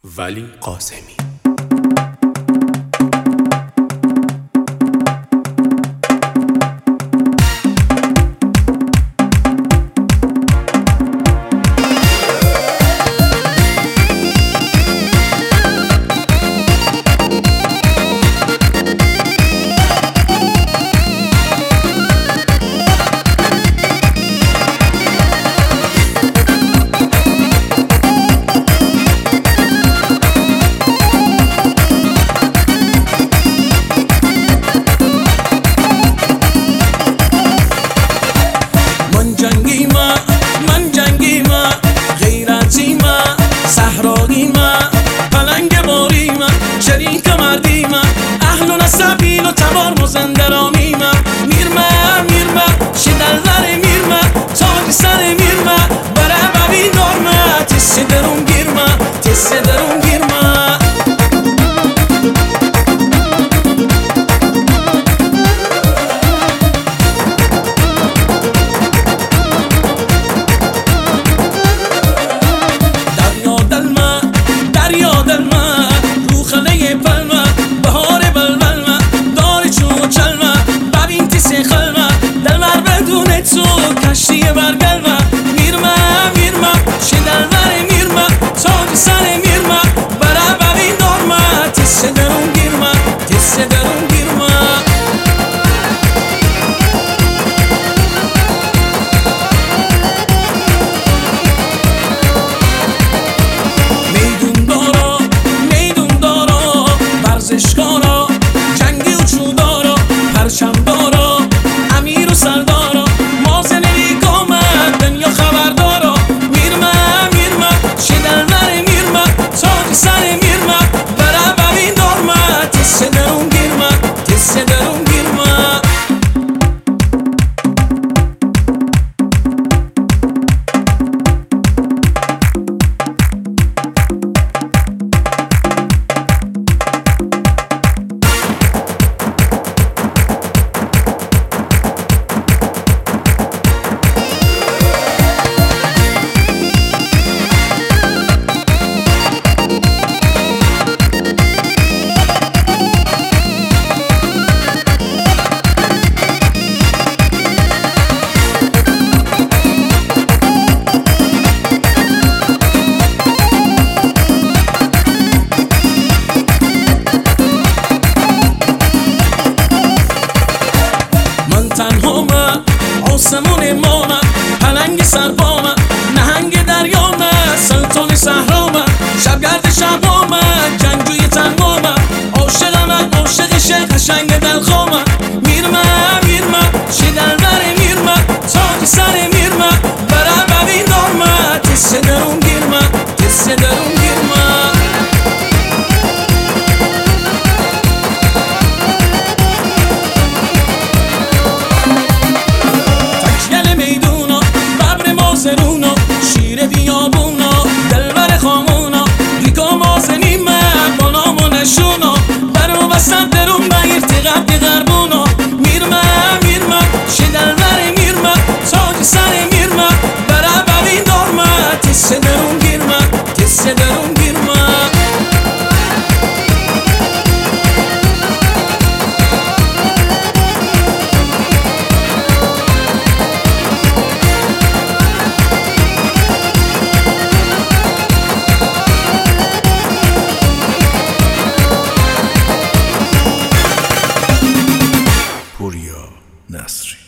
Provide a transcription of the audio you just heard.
ولی قاسمی. من جنگیمه غیرتیمه صحراییمه پلنگ باریمه شریک مردیمه اهل و نسبیل و تبار مزندرانیمه میرمه شدلر میرمه تاج سر میرمه بره ببین دارمه تسی درون گیرمه کشتی برگلمه میرمه شدلور میرمه تاج سر میرمه بره ببین دارمه تسه درون گیرمه میدون دارا ورزشکارا جنگی و چودارا پرچم دارا امیر و سردارا آسمون مامه پلنگ سربامه نهنگ دریامه سلطان صحرامه شبگرد شبامه جنگجوی تنگامه عاشق شیخ قشنگ دلخامه میرمه شدلور میرمه تاج سر میرمه بره ببین دارمه تسه درون گیرمه شیر بیابونا دلبر خامونا ریکا مازنیمه با نام و نشونا برو بسن درون بگیر تیغب دی غربونا میرمه شدلور میرمه تاج سر میرمه بره ببین دارمه تسه درون گیرمه پوریا نصری.